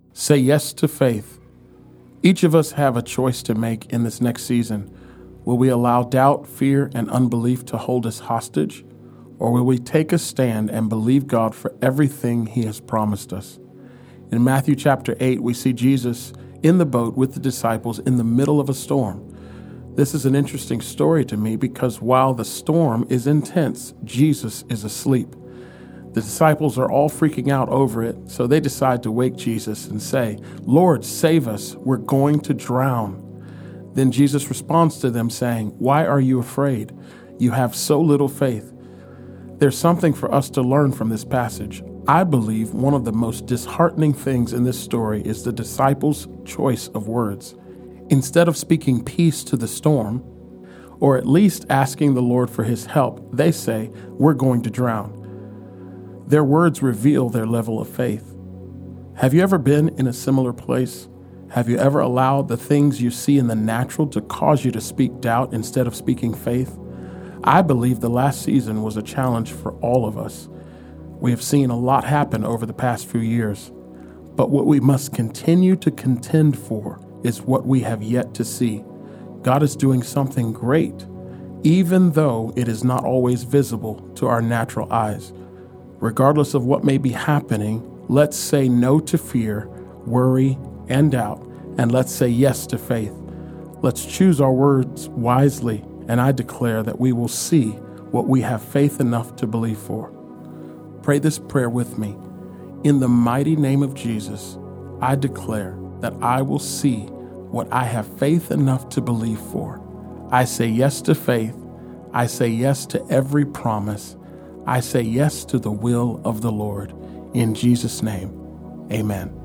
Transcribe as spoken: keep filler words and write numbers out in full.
Say yes to faith. Each of us have a choice to make in this next season. Will we allow doubt, fear, and unbelief to hold us hostage? Or will we take a stand and believe God for everything He has promised us? In Matthew chapter eight, we see Jesus in the boat with the disciples in the middle of a storm. This is an interesting story to me because while the storm is intense, Jesus is asleep. The disciples are all freaking out over it, so they decide to wake Jesus and say, "Lord, save us, we're going to drown." Then Jesus responds to them saying, "Why are you afraid? You have so little faith." There's something for us to learn from this passage. I believe one of the most disheartening things in this story is the disciples' choice of words. Instead of speaking peace to the storm, or at least asking the Lord for His help, they say, "We're going to drown." Their words reveal their level of faith. Have you ever been in a similar place? Have you ever allowed the things you see in the natural to cause you to speak doubt instead of speaking faith? I believe the last season was a challenge for all of us. We have seen a lot happen over the past few years, but what we must continue to contend for is what we have yet to see. God is doing something great, even though it is not always visible to our natural eyes. Regardless of what may be happening, let's say no to fear, worry, and doubt, and let's say yes to faith. Let's choose our words wisely, and I declare that we will see what we have faith enough to believe for. Pray this prayer with me. In the mighty name of Jesus, I declare that I will see what I have faith enough to believe for. I say yes to faith. I say yes to every promise. I say yes to the will of the Lord. In Jesus' name, amen.